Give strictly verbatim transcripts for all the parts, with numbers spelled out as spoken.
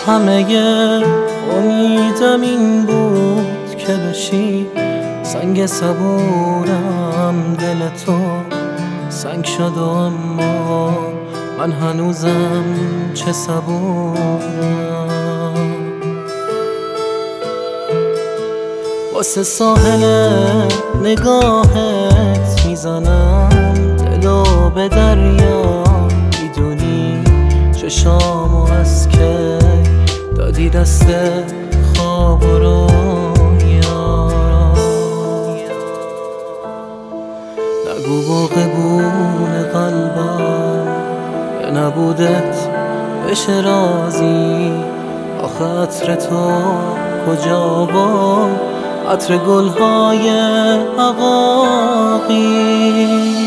همه امیدم این بود که بشی سنگ صبورم. دل تو سنگ شد و اما من هنوزم چه صبورم. واسه ساحل نگاهت میزنم دلو به دریا. میدونی چشامو از که دادی دست خواب و رویا. نگو با قبول قلبم به نبودت بشه رازی. آخه عطر تو کجا با عطر گلهای عقاقی.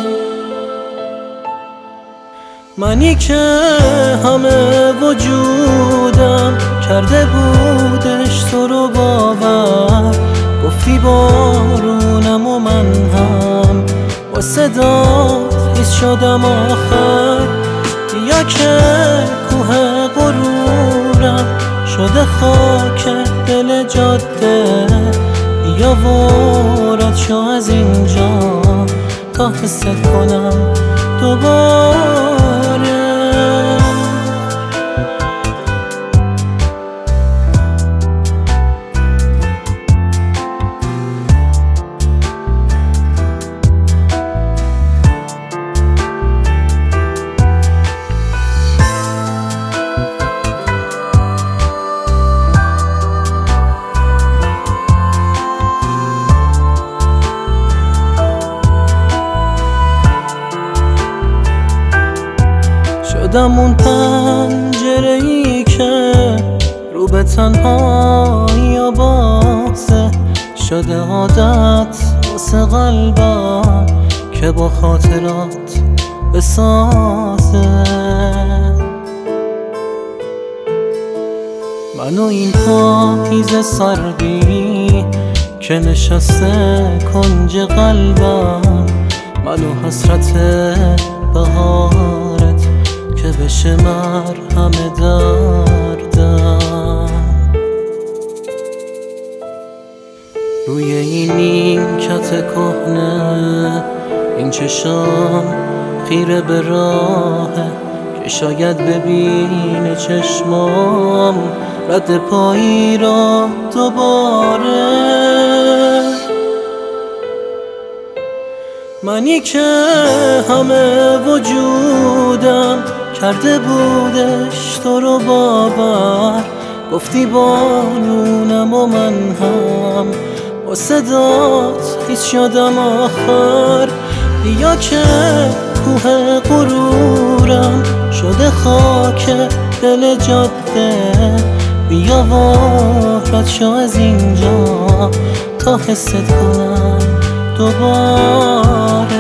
منی که همه وجودم کرده بودش تو رو باور. گفتی بارونم و من هم با صدات حس شدم آخر. بیا که کوه غرورم شده خاک دل جاده. بیا و رد شو از اینجا تا حست کنم دوباره. شدم اون پنجره‌ای که رو به تنهایی بازه. شده عادت واسه قلبم که با خاطرات بسازه. منو این پاییز سردی که نشسته کنج قلبم. منو حسرت بهارت که بشه مرهم دردم. روی این نیمکت کهنه این چشام خیره به راهه که شاید ببینه چشمام رد پایی را دوباره. منی که همه وجودم کرده بودش تو رو باور. گفتی بارونم و من هم با صدات حس شدم آخر. بیا که کوه غرورم شده خاک دل جاده. بیا و رد شو از اینجا تا حست کنم دوباره.